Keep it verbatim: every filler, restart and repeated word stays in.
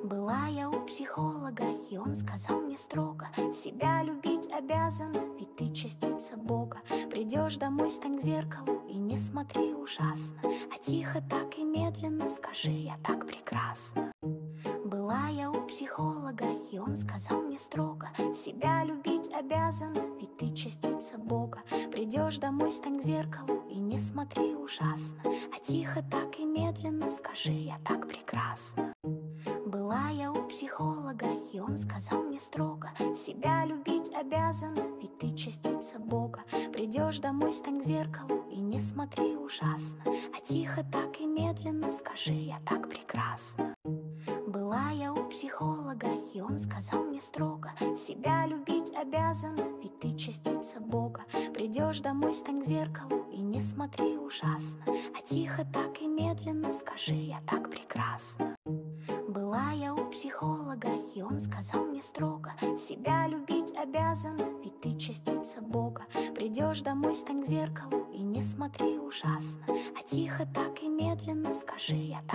Была я у психолога, и он сказал мне строго: себя любить обязана, ведь ты частица Бога. Придешь домой, стань к зеркалу и не смотри ужасно, а тихо так и медленно скажи: я так прекрасна. Была я у психолога, и он сказал мне строго: себя любить обязана, ведь ты частица Бога. Придешь домой, стань к зеркалу и не смотри ужасно, а тихо так и медленно скажи: я так прекрасна. Была я у психолога, и он сказал мне строго: себя любить обязана, ведь ты частица Бога. Придешь домой, стань к зеркалу и не смотри ужасно, а тихо так и медленно скажи: я так прекрасна. Была я у психолога, и он сказал мне строго: себя любить обязана, ведь ты частица Бога. Придешь домой, стань к зеркалу и не смотри ужасно, а тихо так и медленно скажи: я так прекрасна. Была я у психолога, и он сказал мне строго: себя любить обязана, ведь ты частица Бога. Придешь домой, стань к зеркалу и не смотри ужасно, а тихо так и медленно скажи: я так